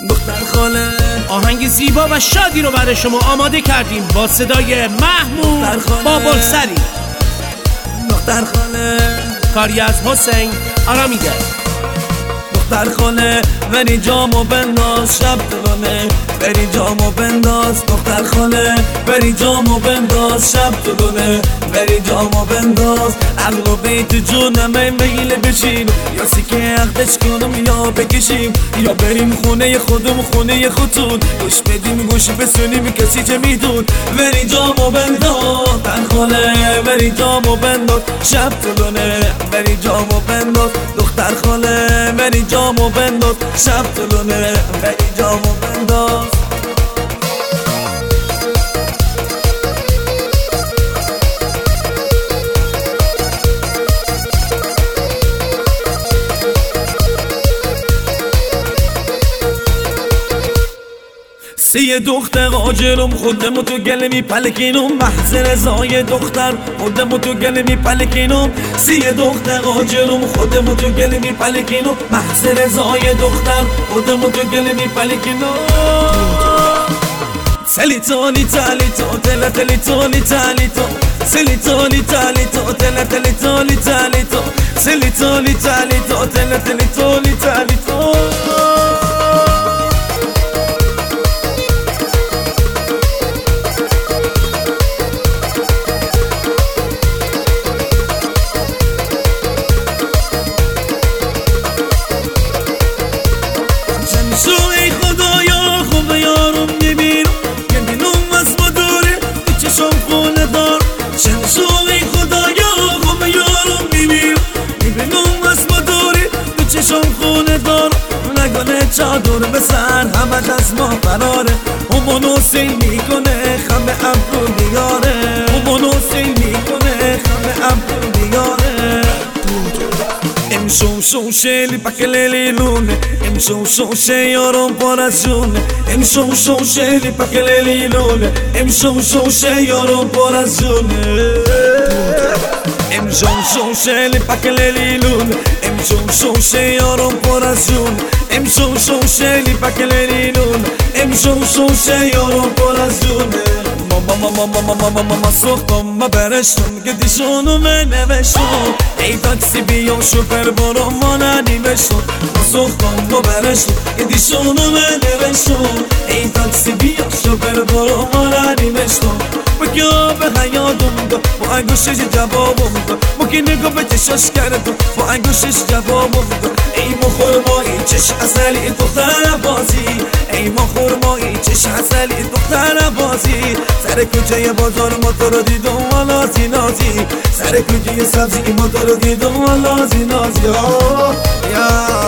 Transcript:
دختر خاله. آهنگ زیبا و شادی رو برای شما آماده کردیم با صدای محمود بابلسری. دختر خاله کاری از حسین آرامیده. دختر خاله بری جامو بنداز شب طلونه، بری جامو بنداز دختر خاله، بری جامو بنداز شب طلونه، بری جامو بنداز عقل و بیت جونم میل بشیم، یا سیکه عقدش کنم یا بکشیم، یا بریم خونه خودم خونه خودتون گوش بدیم گوش بسونیم کسی چه میدون. بری جامو بنداز دختر خاله، بری جامو بنداز شب طلونه، بری جامو بنداز دختر خاله، بری جامو بنداز شب طلونه، بری جامو بنداز. سی دختر آجرم خودمو تو گله میپلکینم، محض رضای دختر خودمو تو گله میپلکینم. سی دختر آجرم خودمو تو گله میپلکینم، محض رضای دختر خودمو تو گله میپلکینم. سلی تالی تالی تو تلا تلی تالی تالی تو، سلی تالی تالی تو تلا تلی تالی تالی تو، سلی تالی تالی تو تلا تلی تالی تالی تو. ای خدایا خوب یارم میبینم که بینم از ما دوره تو چشم خونه دار. ای خدایا خوب یارم میبینم که بینم از ما دوره تو چشم خونه دار. نگانه چادر به سر همش از ما فراره، همونو سی میکنه خم ابرو دیاره، همونو سی میکنه خم ابرو دیاره. امشو شوشه پکلی لونه، امشو شوشه یارم پر از جونه، امشو شوشه پکلی لونه، امشو شوشه یارم پر از جونه، امشو شوشه پکلی لونه، امشو شوشه یارم پر از جونه، امشو شوشه پکلی لونه، امشو شوشه یارم پر از جونه. ماما سوختم ما برشتم که دیشونو نوشتم، ای تاکسی بیا شوفر برو ما ندیمشتم. ما سوختم ما برشتم که دیشونو نوشتم، ای تاکسی بیا شوفر برو ما ندیمشتم. بگیا به حیاتم دا با انگوشش جوابم دا، بگی نگاه به چشاش کرد با انگوشش جوابم دا. ای ما خورمایی چش اصلی دختر بازی، ای ما خورمایی چش اصلی دختر بازی. سر کوچه بازار ما تو رو دیدم و نازی نازی، سر کوچه سبزی ما تو رو دیدم و نازی نازی.